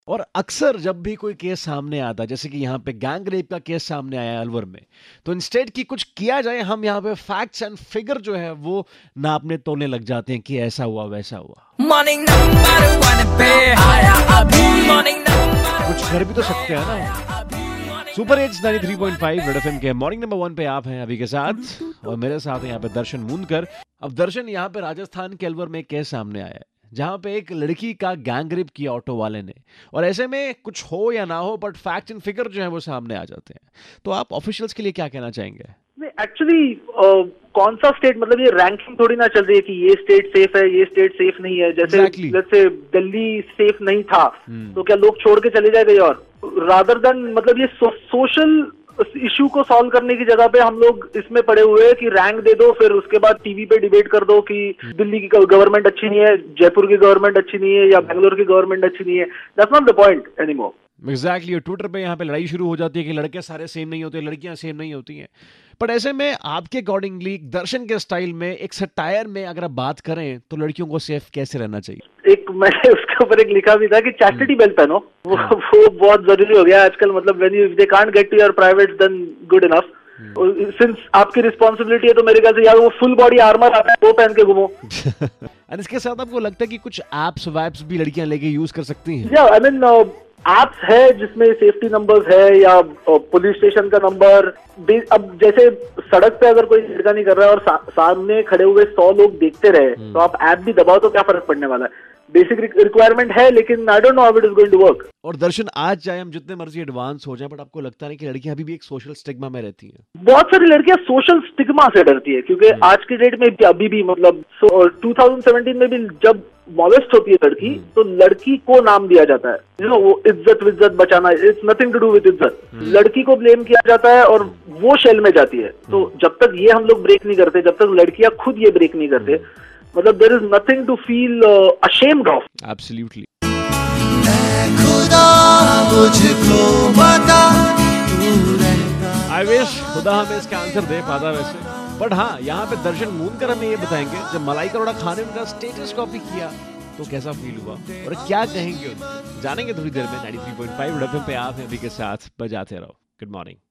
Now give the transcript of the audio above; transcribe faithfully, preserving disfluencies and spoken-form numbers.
और अक्सर जब भी कोई केस सामने आता है, जैसे कि यहाँ पे गैंग रेप का केस सामने आया है अलवर में, तो इंस्टेड की कुछ किया जाए, हम यहाँ पे फैक्ट्स एंड फिगर जो है वो नापने तोड़ने लग जाते हैं कि ऐसा हुआ वैसा हुआ। मॉर्निंग नंबर वन पे आया अभी, मॉर्निंग नंबर कुछ कर भी तो सकते हैं ना। Super eights ninety three point five red FM के मॉर्निंग नंबर वन पे आप हैं अभी के साथ, और मेरे साथ हैं यहाँ पे दर्शन मूंदकर। अब दर्शन, यहाँ पे राजस्थान के अलवर में एक केस सामने आया है जहाँ पे एक लड़की का गैंग रेप किया ऑटो वाले ने, और ऐसे में कुछ हो या ना हो बट फैक्ट एंड फिगर जो है वो सामने आ जाते हैं। तो आप ऑफिशियल्स के लिए क्या कहना चाहेंगे? एक्चुअली uh, कौन सा स्टेट, मतलब ये रैंकिंग थोड़ी ना चल रही है कि ये स्टेट सेफ है ये स्टेट सेफ नहीं है। जैसे Exactly. जैसे दिल्ली सेफ नहीं था hmm. तो क्या लोग छोड़ के चले जाए? और रादर देन मतलब ये सो, सोशल इशू को सॉल्व करने की जगह पे हम लोग इसमें पड़े हुए हैं कि रैंक दे दो, फिर उसके बाद टीवी पे डिबेट कर दो कि दिल्ली की गवर्नमेंट अच्छी नहीं है, जयपुर की गवर्नमेंट अच्छी नहीं है, या बेंगलोर की गवर्नमेंट अच्छी नहीं है। That's not the point anymore. Exactly. और ट्विटर पे यहाँ पे लड़ाई शुरू हो जाती है कि लड़के सारे सेम नहीं होते, लड़कियां सेम नहीं होती हैं। बट ऐसे में आपके अकॉर्डिंगली, दर्शन के स्टाइल में, एक सटायर में अगर बात करें तो लड़कियों को सेफ कैसे रहना चाहिए? एक मैंने उसके ऊपर एक लिखा भी था कि चैस्टिटी बेल्ट पहनो, वो वो बहुत जरूरी हो गया आजकल। मतलब when you they can't get to your private then good enough. Since आपकी रिस्पॉन्सिबिलिटी है तो मेरे ख्याल से यार वो फुल बॉडी आर्मर आता है वो पहन के घूमो। और इसके साथ आपको लगता है कि कुछ एप्स वैप्स भी लड़कियां लेके यूज कर सकती हैं? या आई मीन एप्स है जिसमें सेफ्टी नंबर्स है या पुलिस स्टेशन का नंबर। अब जैसे सड़क पे अगर कोई लड़का नहीं कर रहा है और सा, सामने खड़े हुए सौ लोग देखते रहे तो आप ऐप भी दबाओ तो क्या फर्क पड़ने वाला है? बेसिक रिक्वायरमेंट है, लेकिन I don't know how it is going to work. और दर्शन, आज चाहे हम जितने मर्जी एडवांस हो जाए, बट आपको लगता नहीं कि लड़कियां अभी भी एक सोशल स्टिग्मा में रहती हैं? बहुत सारी लड़कियां सोशल स्टिग्मा से डरती है, क्योंकि आज की डेट में भी अभी भी मतलब टू थाउजेंड सेवेंटीन में भी जब मॉलेस्ट होती है लड़की तो लड़की को नाम दिया जाता है, यू नो, वो इज्जत विज्जत बचाना, it's nothing to do with इज्जत। लड़की को ब्लेम किया जाता है और वो शेल में जाती है। तो जब तक ये हम लोग ब्रेक नहीं करते, जब तक लड़कियां खुद ये ब्रेक नहीं करते, मतलब there is nothing to feel ashamed of. Absolutely. I wish खुदा हमें इसका आंसर दे पाता वैसे। बट हाँ, यहाँ पे दर्शन मूंदकर हमें ये बताएंगे, जब मलाई करोड़ा खाने उनका स्टेटस कॉपी किया तो कैसा फील हुआ और क्या कहेंगे, जानेंगे थोड़ी देर में। Ninety three point five red FM पे आप हैं अभी के साथ, बजाते रहो। Good morning.